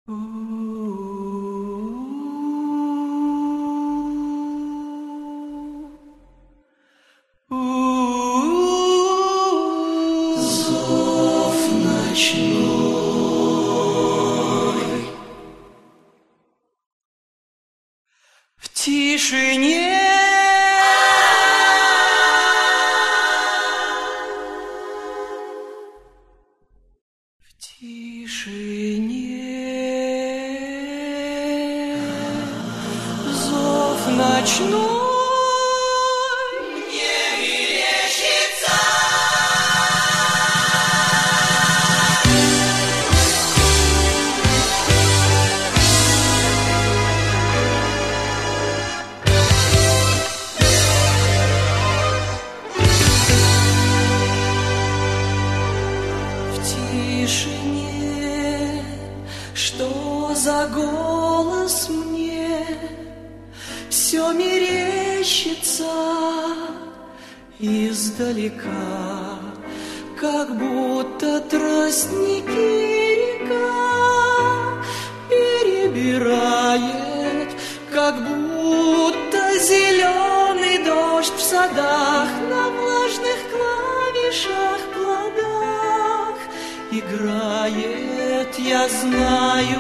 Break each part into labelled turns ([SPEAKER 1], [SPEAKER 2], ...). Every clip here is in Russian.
[SPEAKER 1] Зов ночной в тишине. В тишине зов ночной. Тишине, что за голос мне все мерещится издалека, как будто тростники река перебирает, как будто зеленый дождь в садах на влажных клавишах плодах играет, я знаю,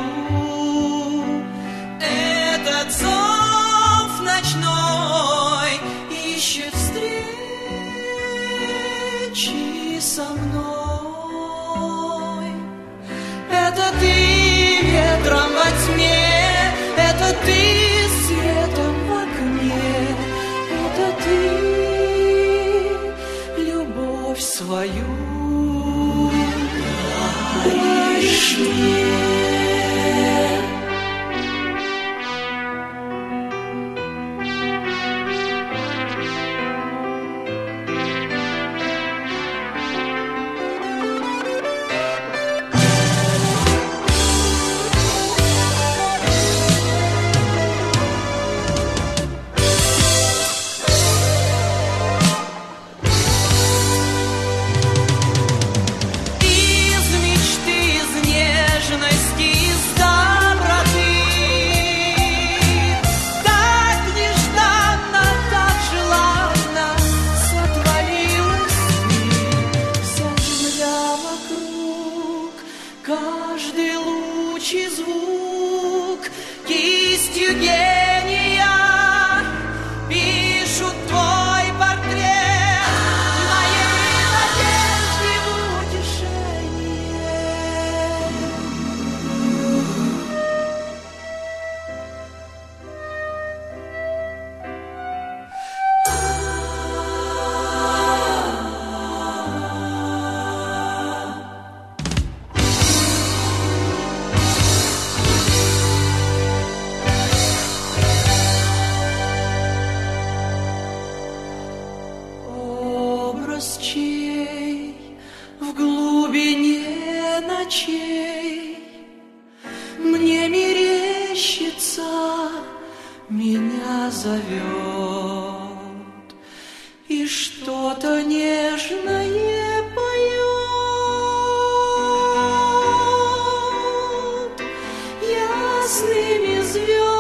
[SPEAKER 1] этот зов ночной ищет встречи со мной. Это ты ветром во тьме, это ты светом в окне, это ты любовь свою даришь мне. Каждый луч и звук кистью гения пишут твой портрет, моей надежде в утешение. Образ чей в глубине ночей мне мерещится, меня зовет и что-то нежное поет ясными звездами.